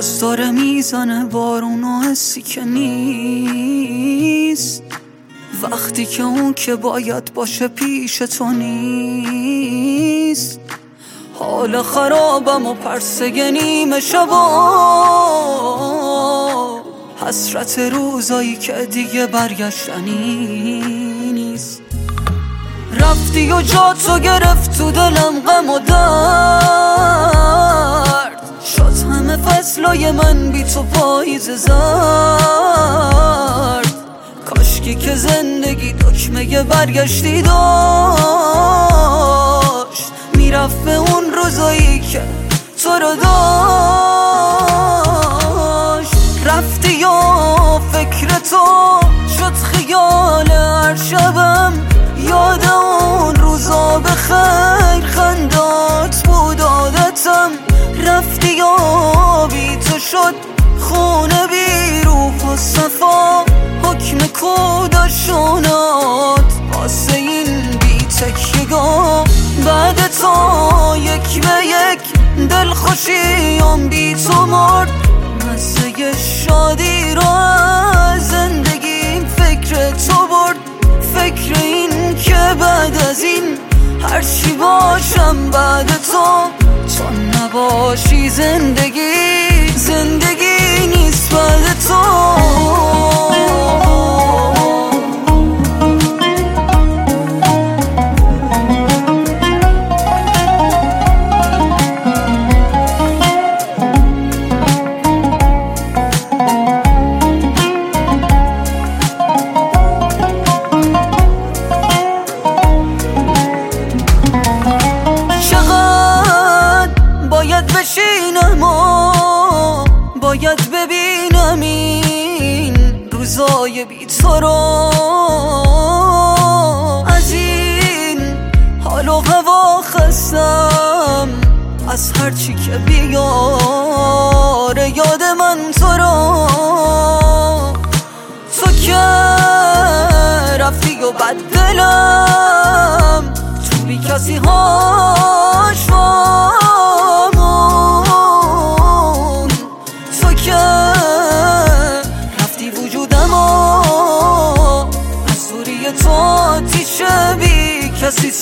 باز داره میزنه بارون و حسی که نیست، وقتی که اون که باید باشه پیش تو نیست. حال خرابم و پرسه نیمه شبا، حسرت روزایی که دیگه برگشتنی نیست. رفتی و جاتو گرفت تو دلم غم و درد، شد همه فصلای من بی تو پاییز زرد. کاشکی که زندگی دکمه برگشتی داشت، میرفت به اون روزایی که تو رو داشت. رفتی یا فکر تو شد خیال هر شبم، یاد اون روزا به خیر خندات بود عادتم. رفتی یا بی تو شد خونه بی روح و صفا، حکم کودشونات واسه این بی تکیگاه. بعد تو یک به یک دلخوشیم بی تو مرد، مزه شادی رو از زندگیم فکر تو برد. فکر این که بعد از این هرچی باشم بعد تو نباشی، زندگی نیست بعد تو. بشینم و باید ببینم این روزای بی تو رو، از این حال و هوا خستم، از هرچی که بیاره یاد من تو رو. تو که رفتی و بد دلم تو بی کسی هاش تو آتیشه بی کسی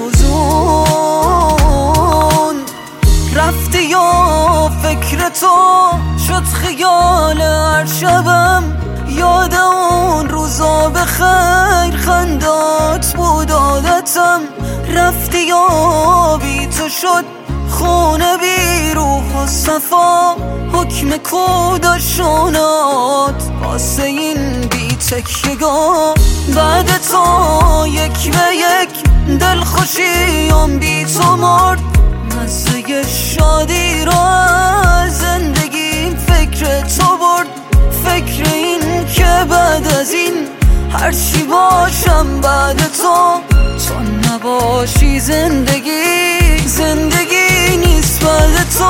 سوزون. رفتی یا فکر تو شد خیال هر شبم، یاد اون روزا به خیر خندات بود عادتم. رفتی یا بی تو شد خونه بی روح و صفا، حکم کودشونات واسه این بی تکیگاه. بعد تو یک به یک دلخوشیم بی تو مرد، مزه شادی رو از زندگی فکر تو برد. فکر این که بعد از این هرچی باشم بعد تو نباشی، زندگی نیست بعد تو.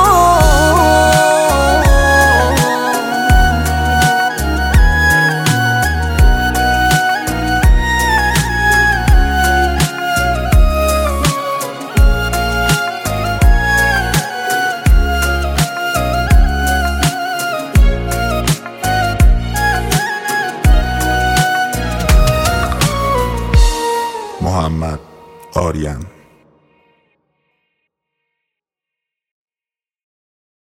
محمد آریان.